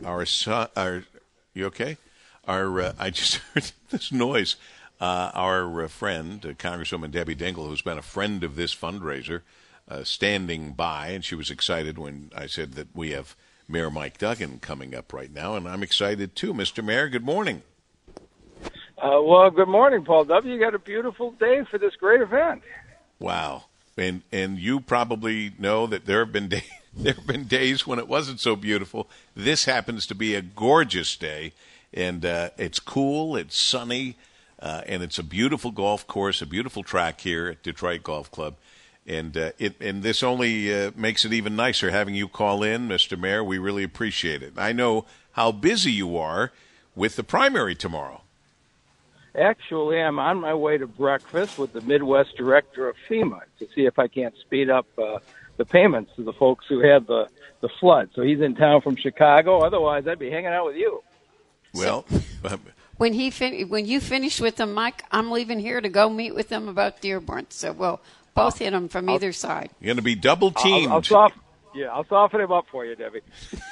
our son, you okay? I just heard this noise. Our friend, Congresswoman Debbie Dingell, who's been a friend of this fundraiser, standing by, and she was excited when I said that we have Mayor Mike Duggan coming up right now, and I'm excited too. Mr. Mayor, good morning. Well, good morning, Paul W. You got a beautiful day for this great event. Wow, and you probably know that there have been days when it wasn't so beautiful. This happens to be a gorgeous day, and it's cool, it's sunny, and it's a beautiful golf course, a beautiful track here at Detroit Golf Club. And this only makes it even nicer having you call in, Mr. Mayor. We really appreciate it. I know how busy you are with the primary tomorrow. Actually, I'm on my way to breakfast with the Midwest director of FEMA to see if I can't speed up the payments to the folks who had the flood. So he's in town from Chicago. Otherwise, I'd be hanging out with you. Well, when you finish with them, Mike, I'm leaving here to go meet with them about Dearborn. So we'll both hit them from either side. You're going to be double teamed. I'll soften him up for you, Debbie.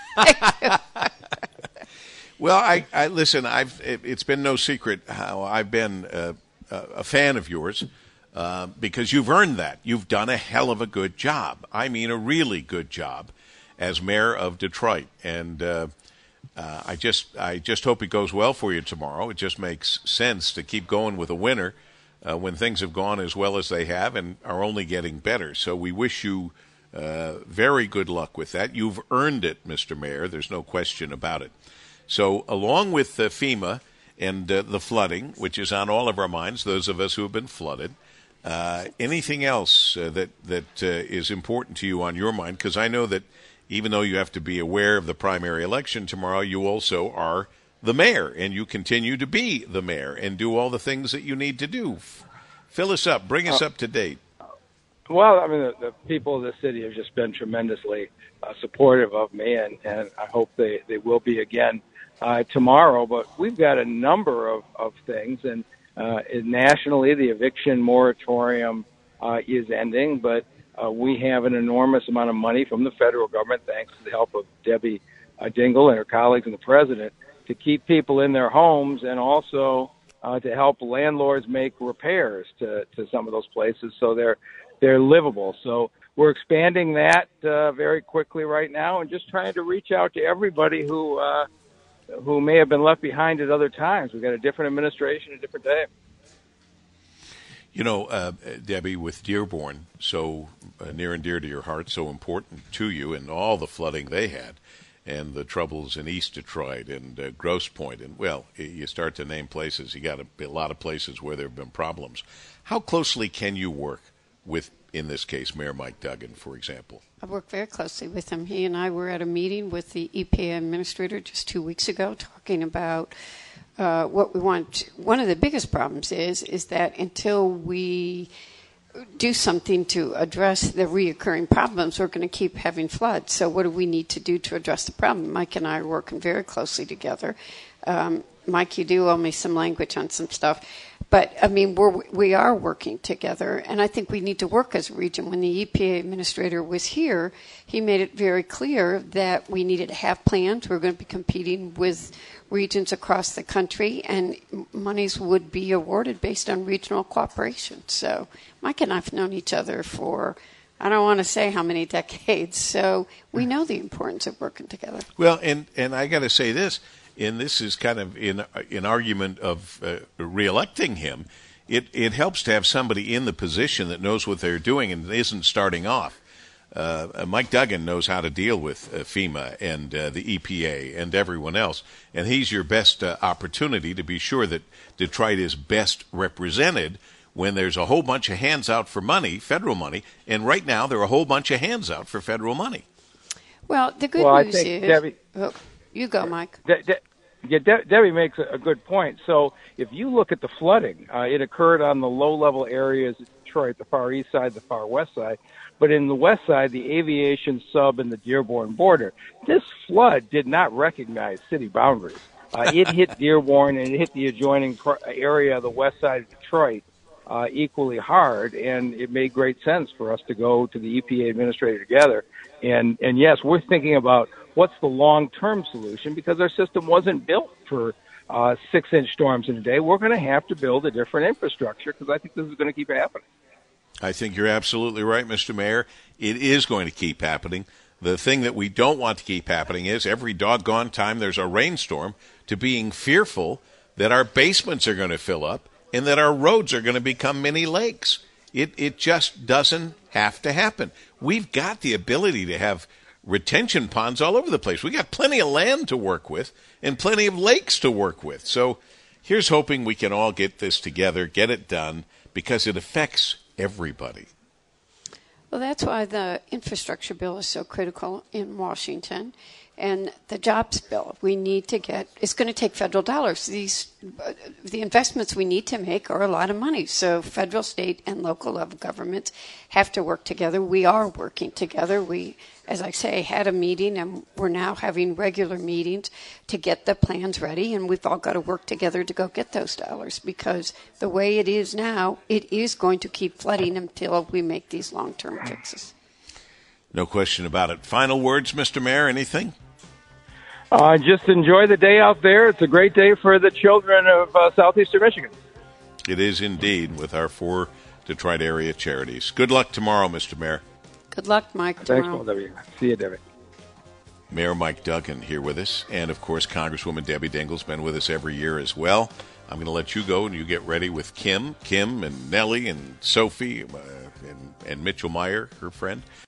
Well, I listen. It's been no secret how I've been a fan of yours because you've earned that. You've done a hell of a good job. I mean, a really good job as mayor of Detroit, and I just hope it goes well for you tomorrow. It just makes sense to keep going with a winner when things have gone as well as they have and are only getting better. So we wish you very good luck with that. You've earned it, Mr. Mayor. There's no question about it. So along with FEMA and the flooding, which is on all of our minds, those of us who have been flooded, anything else that is important to you on your mind? Because I know that even though you have to be aware of the primary election tomorrow, you also are the mayor, and you continue to be the mayor and do all the things that you need to do. Fill us up. Bring us up to date. Well, I mean, the people of the city have just been tremendously supportive of me, and I hope they will be again tomorrow. But we've got a number of things, and nationally, the eviction moratorium is ending, but we have an enormous amount of money from the federal government, thanks to the help of Debbie Dingell and her colleagues and the president, to keep people in their homes and also to help landlords make repairs to some of those places so they're livable. So we're expanding that very quickly right now and just trying to reach out to everybody who may have been left behind at other times. We've got a different administration, a different day. You know, Debbie, with Dearborn, so near and dear to your heart, so important to you, and all the flooding they had, and the troubles in East Detroit and Grosse Pointe, and, well, you start to name places. You got a lot of places where there have been problems. How closely can you work with, in this case, Mayor Mike Duggan, for example? I work very closely with him. He and I were at a meeting with the EPA administrator just 2 weeks ago talking about what we want. One of the biggest problems is that until we do something to address the reoccurring problems, we're going to keep having floods. So what do we need to do to address the problem? Mike and I are working very closely together. Mike, you do owe me some language on some stuff. But, I mean, we are working together, and I think we need to work as a region. When the EPA administrator was here, he made it very clear that we needed to have plans. We're going to be competing with regions across the country, and monies would be awarded based on regional cooperation. So Mike and I have known each other for, I don't want to say how many decades, so we know the importance of working together. Well, and I got to say this. And this is kind of in argument of reelecting him. It helps to have somebody in the position that knows what they're doing and isn't starting off. Mike Duggan knows how to deal with FEMA and the EPA and everyone else, and he's your best opportunity to be sure that Detroit is best represented when there's a whole bunch of hands out for money, federal money, and right now there are a whole bunch of hands out for federal money. Well, the good news is... Debbie, you go, Mike. Debbie makes a good point. So if you look at the flooding, it occurred on the low-level areas of Detroit, the far east side, the far west side. But in the west side, the aviation sub and the Dearborn border, this flood did not recognize city boundaries. It hit Dearborn and it hit the adjoining area of the west side of Detroit equally hard, and it made great sense for us to go to the EPA administrator together. And yes, we're thinking about what's the long-term solution, because our system wasn't built for 6-inch storms in a day. We're going to have to build a different infrastructure because I think this is going to keep happening. I think you're absolutely right, Mr. Mayor. It is going to keep happening. The thing that we don't want to keep happening is every doggone time there's a rainstorm to being fearful that our basements are going to fill up and that our roads are going to become mini lakes. It just doesn't have to happen. We've got the ability to have retention ponds all over the place. We got plenty of land to work with and plenty of lakes to work with. So here's hoping we can all get this together, get it done, because it affects everybody. Well, that's why the infrastructure bill is so critical in Washington. And the jobs bill, we need to get, it's going to take federal dollars. The investments we need to make are a lot of money. So federal, state, and local level governments have to work together. We are working together. We, as I say, had a meeting, and we're now having regular meetings to get the plans ready. And we've all got to work together to go get those dollars, because the way it is now, it is going to keep flooding until we make these long-term fixes. No question about it. Final words, Mr. Mayor, anything? Just enjoy the day out there. It's a great day for the children of southeastern Michigan. It is indeed, with our 4 Detroit area charities. Good luck tomorrow, Mr. Mayor. Good luck, Mike. Thanks, both of you. See you, Debbie. Mayor Mike Duggan here with us. And, of course, Congresswoman Debbie Dingell's been with us every year as well. I'm going to let you go and you get ready with Kim and Nellie and Sophie and Mitchell Meyer, her friend.